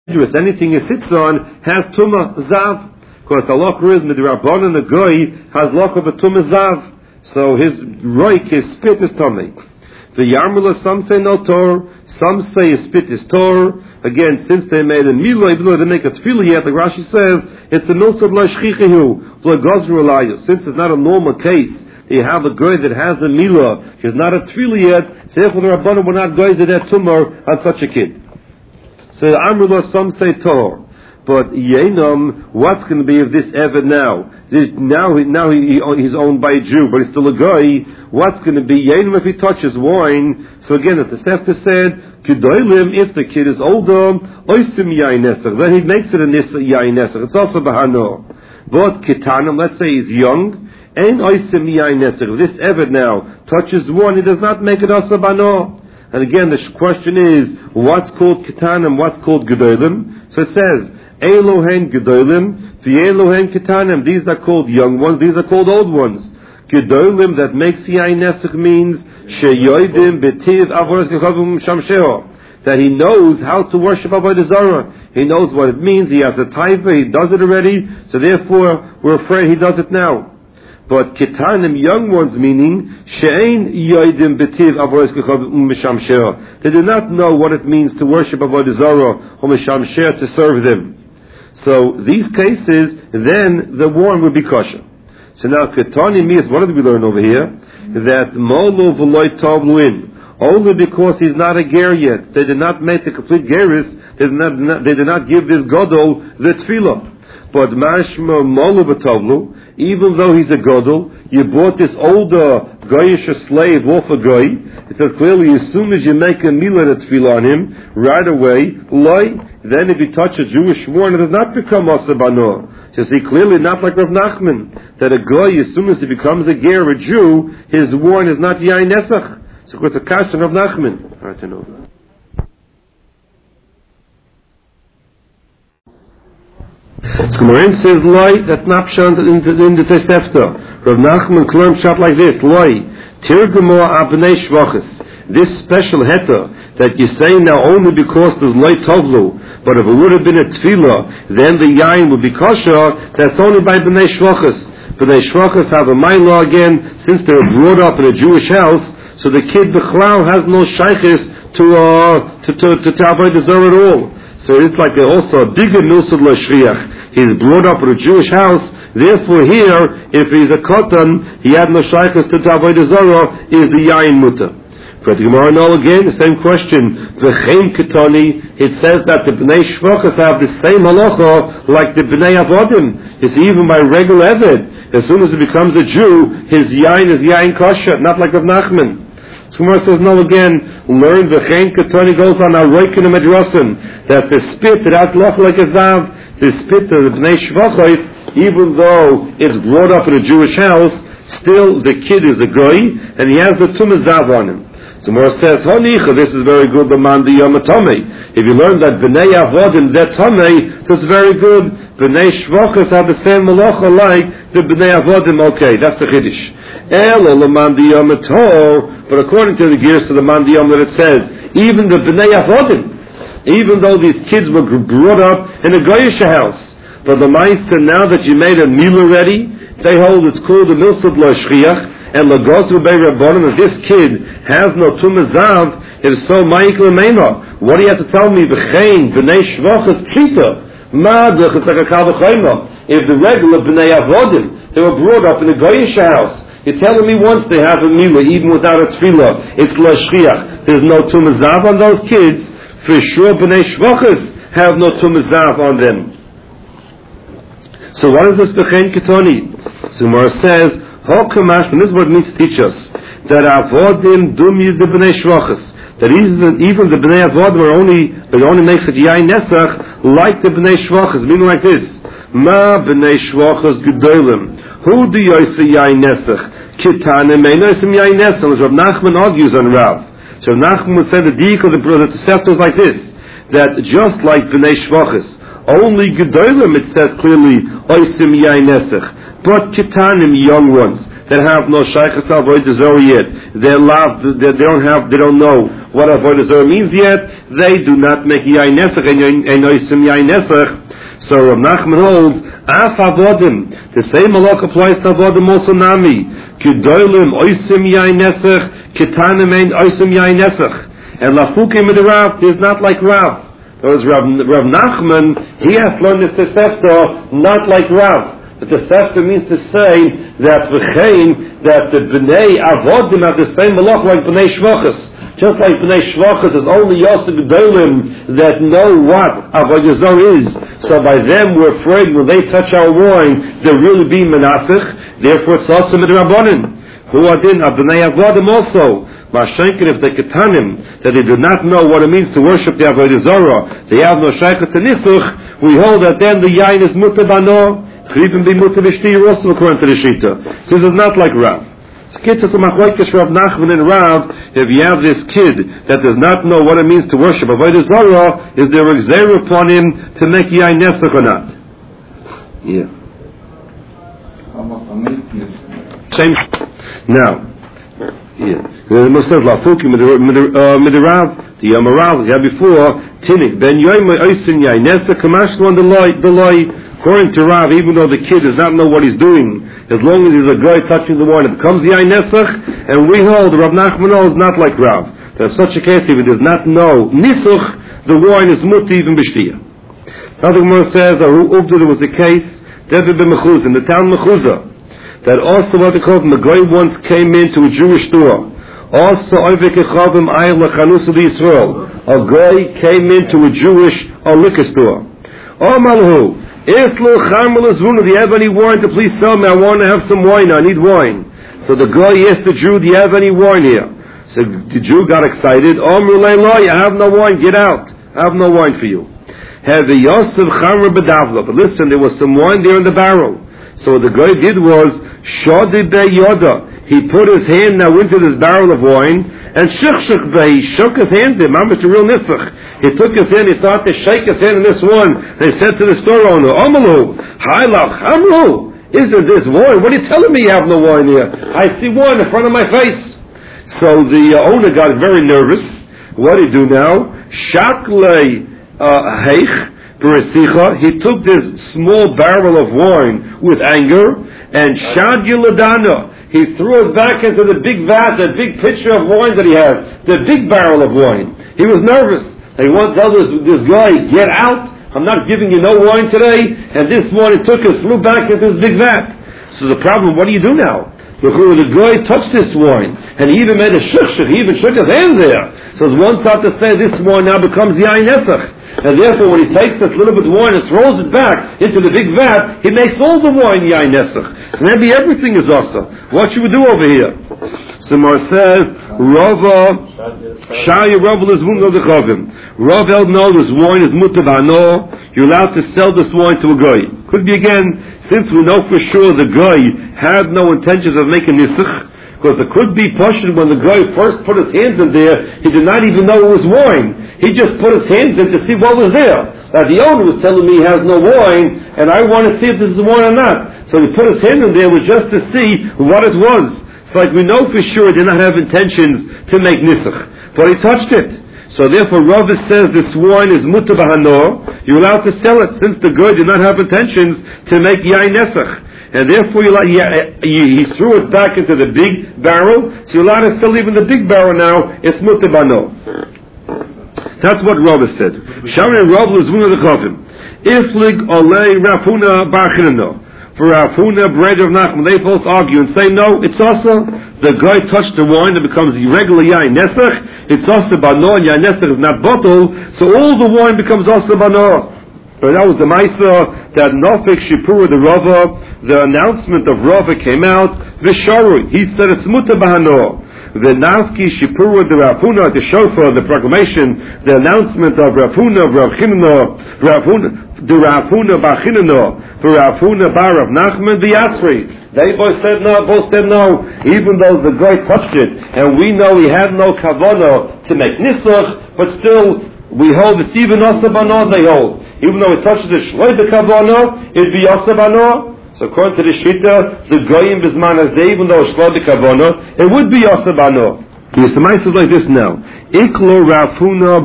anything it sits on has Tumah Zav. Because the locha is Midrabanan, the Goy has locha of a Tumah Zav. So his roik, his spit is Tomei. The Yarmula, some say no Tor, some say his spit is Tor. Again, since they made a Milah, even though they make a Tefillah yet, like Rashi says, it's a Milsad Lashchichihu, V'lagozru Alayah. Since it's not a normal case, you have a Goy that has a Milah, she's not a Tefillah yet, so therefore the Rabbanan will not Goy that Tumah on such a kid. So Amrullah, some say Tor. But Yenom, what's going to be of this Eved now? Now he's owned by a Jew, but he's still a guy. What's going to be Yenom if he touches wine? So again, the Tosefta said, Kedolim, if the kid is older, Oisim Yain Nesach, then he makes it a Nisa Yain Nesach. It's also Bahano. But Ketanim, let's say he's young, and Oisim Yain Nesach. If this Eved now touches wine, he does not make it also Bahano. And again, the question is, what's called Ketanim, what's called Gedolim? So it says, Elohen Gedolim, V'Elohen Ketanim. These are called young ones, these are called old ones. Gedolim, that makes Yain Nesach, means Sheyoidim B'Tiv Avodas Kechavim Shamsheo, that he knows how to worship Avodah Zarah. He knows what it means, he has a taiva, he does it already, so therefore we're afraid he does it now. But Ketanim, young ones, meaning She'ein Yoidim B'Tiv Avodas Kechavim Shamsheo. They do not know what it means to worship Avodah Zarah or Shamsheo, to serve them. So these cases, then the warrant would be kosher. So now Ketani means, what did we learn over here? That Molo V'loi Tovluin, only because he's not a ger yet. They did not make the complete geris. They did not give this Godol the Tefillah. But Mashma Molo V'Tovlu, even though he's a Godol, you bought this older Goyish slave off a Goy. It says clearly, as soon as you make a Milah Tefillah on him, right away, Loi, then if you touch a Jewish worn, it does not become Asa Bano. You see, clearly not like Rav Nachman, that a Goy, as soon as he becomes a Ger, a Jew, his worn is not Yain Nesach. So it's a Kash of Rav Nachman. All right, I know. So Gemarin says, Loi, that's not shown in the Tosefta. Rav Nachman learned shot like this, Loi, Tirgamo Abnei Shvachis. This special heta that you say now only because there's Loi Tovlu, but if it would have been a Tefillah, then the Yain would be kosher, that's only by Bnei Shvachis. Bnei Shvachis have a Mailah again, since they were brought up in a Jewish house, so the kid Bechlal has no shaykhis to Avodah Zarah at all. So it's like also a bigger Nusad L'Shriach. He's brought up in a Jewish house, therefore here, if he's a Kotan, he had no shaykhis to Avodah Zarah, is the Yain Mutter. But the Gemara now again, the same question. V'chein Ketani, it says that the Bnei Shvachas have the same halacha like the Bnei Avodim. You see, even by regular Eved, as soon as he becomes a Jew, his Yain is Yain kosher, not like Rav Nachman. So Gemara says no again, learn V'chein Ketani goes on Aroikin and Medrasim, that the spit that has loch like a Zav, the spit of the Bnei Shvachas, even though it's brought up in a Jewish house, still the kid is a Goy, and he has the Tumah Zav on him. The Gemara says, Honicha, this is very good, the man the Yamatome. If you learn that Bnei Avodim, they're Tomei, so it's very good. Bnei Shvachas have the same malacha like the Bnei Avodim, okay, that's the Chiddush. Elo, the man the Yamator, but according to the gears of the man the Yam that it says, even the Bnei Avodim, even though these kids were brought up in a Goyish house, but the Meister, now that you made a meal already, they hold it's called the Milsad L'Shriach, and Lagosru Bei Rabbanan, if this kid has no Tumah Zav, it is so Ma'ikl Meina. What do you have to tell me? V'chein, B'nei Shvachas, Trita. Ma'adach, it's like a Kal V'chayma. If the regular B'nei Avodim, they were brought up in a Goyish house, you're telling me once they have a Milah, even without a Tefillah, it's L'Shriach. There's no Tumah Zav on those kids. For sure, B'nei Shvachas have no Tumah Zav on them. So what is this V'chein Ketoni? So Gemara says, Hokamash, and this is what it means to teach us, that Avodim Dumi the Bnei Shvachas, that even the Bnei Avodim only makes it Yain Nesach like the Bnei Shvachas, meaning like this, Ma Bnei Shvachas Gedolim, Who do Yoisa Yain Nesach? Kitanim Einosim Yain Nesach, as Rav Nachman argues on Rav. So Rav Nachman would say the Dik of the Tosefta is like this, that just like Bnei Shvachas, only Gedolim, it says clearly, Oisim Yain Nesach. But Kitanim, young ones, that have no Shaykhas Avodah Zarah yet, they don't know what Avodah Zarah means yet, they do not make Yain Nesach and Oisim Yain Nesach. So Rav Nachman holds, Af Avodim, the same halach applies to Avodim also Nami. Kedolim Oisim Yain Nesach, Ketanim Ein Oisim Yain Nesach. And Lafukim in the Rav is not like Rav. There was Rav Nachman, he has learned this Tosefta not like Rav. But the Tosefta means to say that the Bnei Avodim have the same halach like Bnei Shvachas. Just like Bnei Shvachas is only Yosef Gedolim that know what Avodah Zarah is. So by them we're afraid when they touch our wine, they're really being Menasech. Therefore it's also Midrabanan. Who are then Bnei Avodim also. Mashenkin if they Ketanim, that they do not know what it means to worship the Avodah Zarah, they have no Shaykhah to Nisuch, we hold that then the Yain is Mutter Bano, Chivim be Mutter V'Shtir also according to the Shita. This is not like Rav. Rav Nachman and Rav, if you have this kid that does not know what it means to worship Avodah Zarah, is there a gzeira upon him to make Yain Nesach or not? Yeah. Same. Now, yeah. The says Lafuki Midirav, the Yamarav, we had before, Tinik, Ben Yoim Oisin Yain Nesach, Kamashlu on the loy. According to Rav, even though the kid does not know what he's doing, as long as he's a guy touching the wine, it becomes Yain Nesach, and we hold, Rav Nachman is not like Rav. There's such a case, if he does not know Nisuch, the wine is muti even b'shtiyah. Now the Gemara says, there was a case, David ben Mechuzah, in the town Mechuzah, that also what they called the guy once came into a Jewish store. Also, a guy came into a Jewish liquor store. Oh, Malhu, do you have any wine to please sell me? I want to have some wine. I need wine. So the guy asked the Jew, do you have any wine here? So the Jew got excited. I have no wine. Get out. I have no wine for you. But listen, there was some wine there in the barrel. So what the guy did was, he put his hand now into this barrel of wine, and he shook his hand in. Mamish a real nisach. He took his hand, he started to shake his hand in this one. They said to the store owner, Amalu, Hailach, Amru, isn't this wine? What are you telling me you have no wine here? I see wine in front of my face. So the owner got very nervous. What did he do now? Shaklei Heich, he took this small barrel of wine with anger, and Shadyuladana, he threw it back into the big vat, the big pitcher of wine that he had, the big barrel of wine. He was nervous. He wanted to tell this guy, get out, I'm not giving you no wine today, and this morning took it, flew back into his big vat. So the problem, what do you do now? The guy touched this wine, and he even made a shuk, he even shook his hand there. So it's one side to say this wine now becomes Yain Nesach. And therefore when he takes this little bit of wine and throws it back into the big vat, he makes all the wine Yain Nesach. So maybe everything is also. What should we do over here? So Mar says, Shaya Rava is one of the Chavim. Rav held no, this wine is mutabano. You're allowed to sell this wine to a guy. Could be again, since we know for sure the guy had no intentions of making nisach, because it could be pushed when the guy first put his hands in there, he did not even know it was wine. He just put his hands in to see what was there. Now the owner was telling me he has no wine, and I want to see if this is wine or not. So he put his hand in there was just to see what it was. It's like we know for sure he did not have intentions to make nisach, but he touched it. So therefore Rav says this wine is mutar b'hano, you're allowed to sell it since the guy did not have intentions to make Yain Nesach. And therefore he threw it back into the big barrel, so you're allowed to sell even the big barrel now, it's mutar b'hano. That's what Rav said. Shari Rav is one of the Chavim. Iflig olei Rafuna barchinano. For Rafuna, bread of Nachman, they both argue and say, no, it's also, the guy touched the wine, it becomes regular Yain Nesach, it's also Bano, and Yain Nesach is not bottled, so all the wine becomes also Bano. But that was the Maisa, that Nofik Shipura the Rava, the announcement of Rava came out, Visharu, he said it's Muta Bahano. The Nafki Shipura the Rafuna, the Shofar, the proclamation, the announcement of Rafuna, the Rafuna Bachinano, for Rafuna Bar of Nachman the Asri. They both said no, even though the guy touched it, and we know he had no kavana to make nisach, but still we hold it's even osabano they hold. Even though he touched the shloi the kavana, it'd be osabano. So according to the Shita, the goyim bisman azeh, even though it's shloi the kavana, it would be osabano. He is like this now. Iklo Rafuna